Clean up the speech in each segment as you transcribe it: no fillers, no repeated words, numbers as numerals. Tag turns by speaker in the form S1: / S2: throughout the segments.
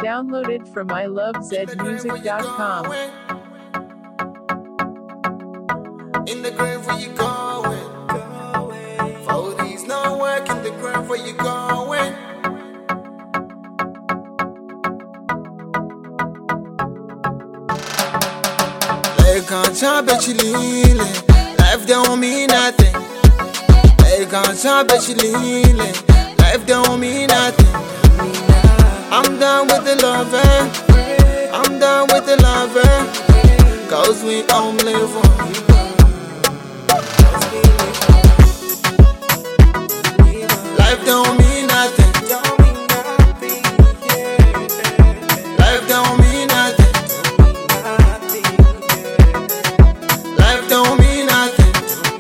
S1: Downloaded from ilovezmusic.com.
S2: In the grave where you going? For these no work in the grave where you going? They can't try bet you leaning. Life don't mean nothing. They can't try bet you leaning. Life don't mean nothing. I'm done with the lover. I'm done with the lover. Cause we only one. Life don't mean nothing. Life don't mean nothing. Life don't mean nothing.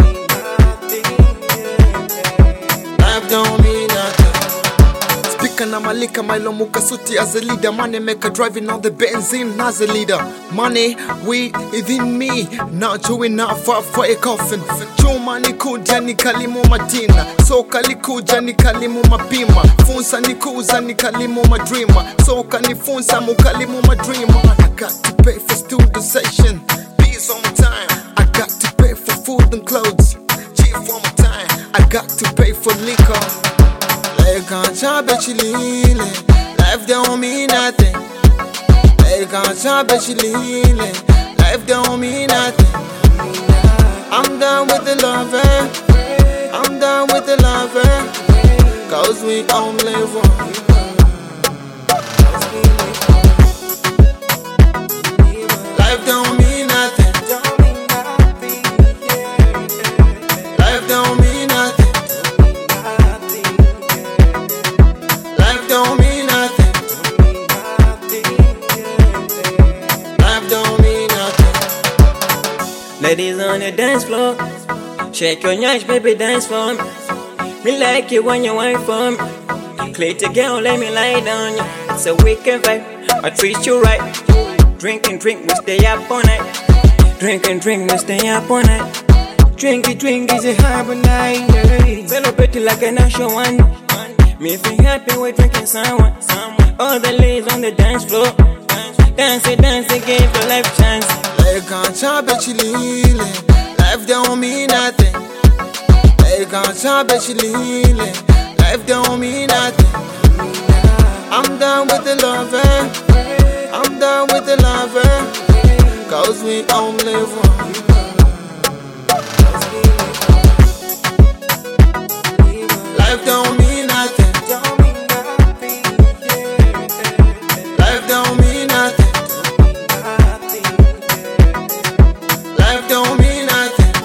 S2: Life don't mean nothing. Speaker na malika mailomuka suti as a leader. Money maker driving on the benzene as a leader. Money, we within me. Not doing not far for a coffin. Chuma ni kuja ni kalimu madina. Soka ni kuja ni kalimu mapima. Funsa ni kuza ni kalimu madreamer. Soka ni funsa mukalimu madreamer. I got to pay for studio session. Peace on my time. I got to pay for food and clothes. Chief one more time. I got to pay for liquor. They can't try bet you leaning. Life don't mean nothing. They can't try bet you leaning. Life don't mean nothing. I'm done with the lover. I'm done with the lover. Cause we only one. Life don't mean nothing. Life don't mean nothing. Life don't mean nothing. Life don't mean nothing.
S3: Ladies on the dance floor, shake your nyash, baby, dance for me. Me like it when you wine for me. Clear the girl, let me lie down you. It's a weekend vibe, I treat you right. Drink and drink, we stay up all night. Drink and drink, we stay up all night. Drink it, is a harbor night. Celebrate it like a national one. Me feel happy with drinking someone. All the ladies on the dance floor. Dance it, give your life chance.
S2: They can't try bet you leaning. Life don't mean nothing. They can't try bet you leaning. Life don't mean nothing. I'm done with the lover. I'm done with the lover. Cause we only one. Life don't mean nothing. Life don't mean nothing. Life don't mean nothing.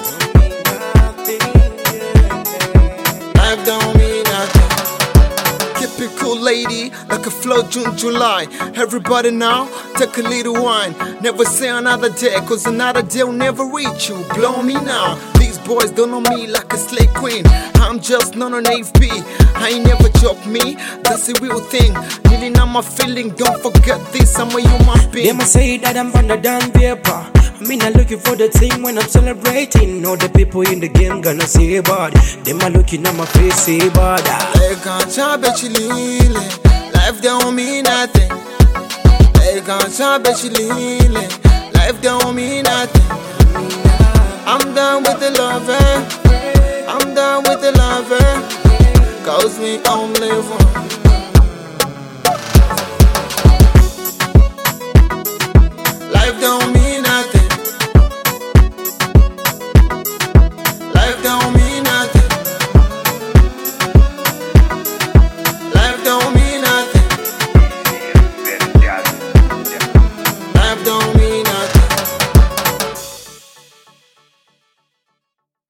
S2: Life don't mean nothing. Keep it cool, lady, like a flow June, July. Everybody now, take a little wine. Never say another day, cause another day will never reach you. Blow me now. These boys don't know me like a slave queen. I'm just not an AFB. I ain't never joke me, that's a real thing. Really not my feeling, don't forget this, I'm a human being.
S4: They must say that I'm better than paper. I mean, I'm looking for the thing when I'm celebrating. All the people in the game gonna say about it. They might looking at my face, say about that.
S2: They can't try bet you leaning. Life don't mean nothing. They can't try bet you leaning. Life don't mean nothing. I'm done with the lover. I'm done with the lover. Cause we only one.